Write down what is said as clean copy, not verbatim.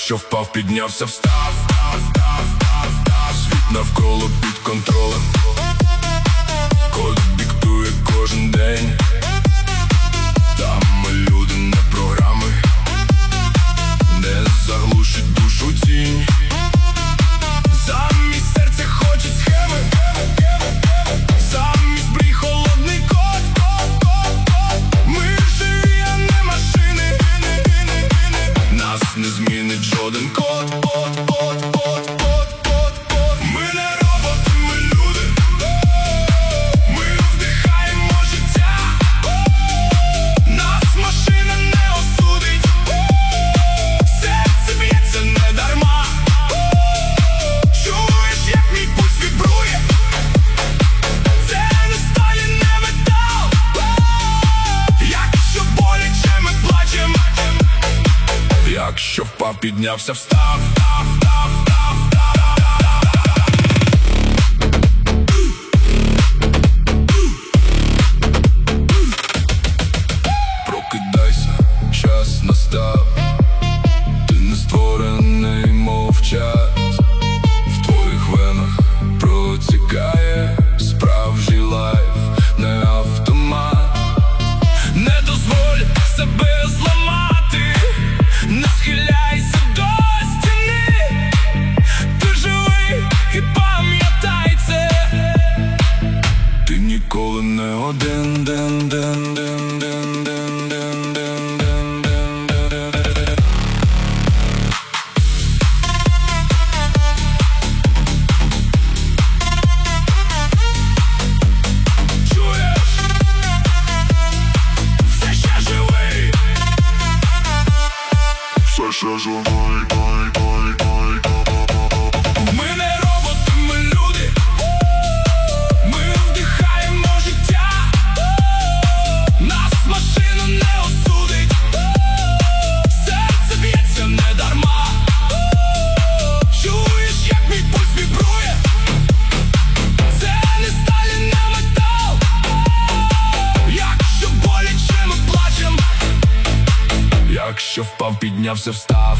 Якщо впав, піднявся, встав, світ навколо під контролем. Код диктує кожен день. Там ми люди, не програми. Не заглушить душу тінь. Замість серця хочуть схеми. Замість мрій холодний код. Ми живі, а не машини. Нас не змінить жоден код. Ми не роботи, ми люди. Ми вдихаємо життя. Нас машина не осудить. Серце б'ється не дарма. Чуєш, як мій пульс вібрує? Це не сталі, не метал. Якщо боляче, ми плачем. Якщо впав, піднявся, встав. Прокидайся, час настав. Ти не створений, мов час. В твоїх венах протікає справжній лайф, не автомат. Не дозволь себе зламати. Не схиляйся до стіни. Ти живий і пам'ятай це. Ти ніколи не один. Чуєш? Все ще живий. Все ще живий. Ми не роботи, ми люди. Ми вдихаємо життя. Нас машина не осудить. Серце б'ється не дарма. Чуєш, як мій пульс вібрує? Це не сталі, не метал. Якщо боляче, ми плачем. Якщо впав, піднявся, встав.